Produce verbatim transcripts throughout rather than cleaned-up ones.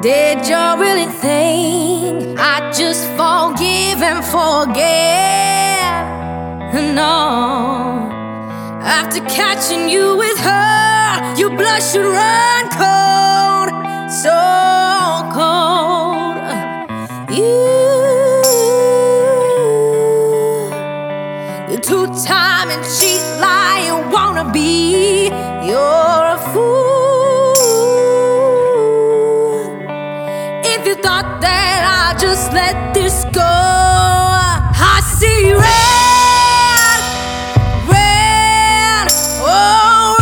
Did you really think I'd just forgive and forget? No. After catching you with her, your blood should run cold, so cold. You, you two-time and cheat, lying wannabe. You're a fool. If you thought that I'd just let this go, I see red, red, oh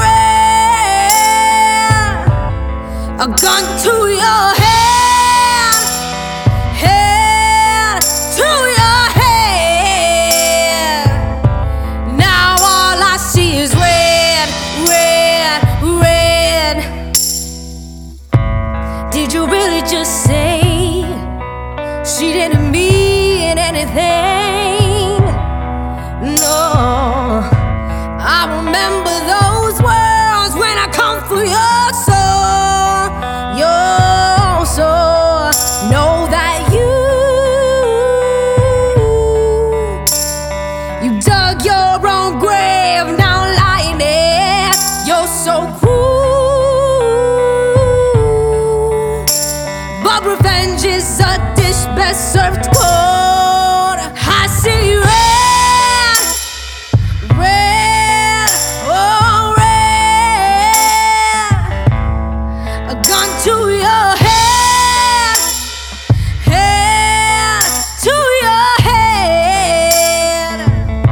red. A gun to your head, head to your head. Now all I see is red, red, red. Did you really just say she didn't mean anything? No. I remember those words when I come for your soul, your soul. Know that you, you dug your own grave, now lying there. You're so cruel, but revenge is a dish best served cold. I see red, red, oh red. A gun to your head, head to your head.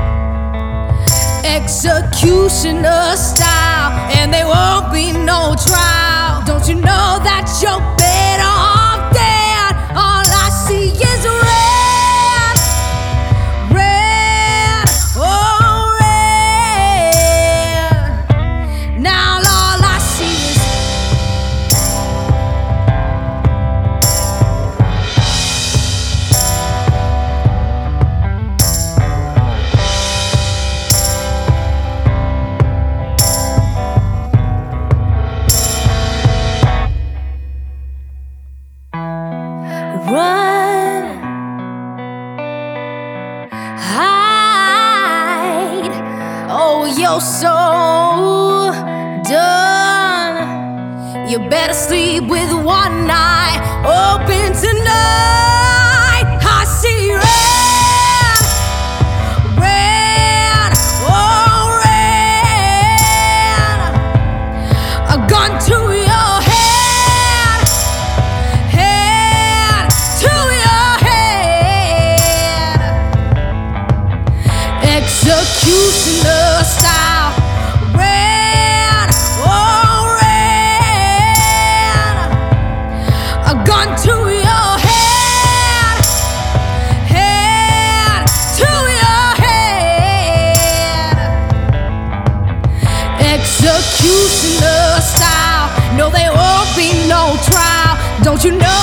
Executioner style, and there won't be no trial. Don't you know that you're better off dead? All I see is red, red, oh red. Now all I see is run, hide. Oh, you're so done. You better sleep with one eye open tonight. I see red, red, oh red. A gun to your head, head to your head. Executioner style, red, oh red. A gun to your head, head to your head. Executioner style, no there won't be no trial. Don't you know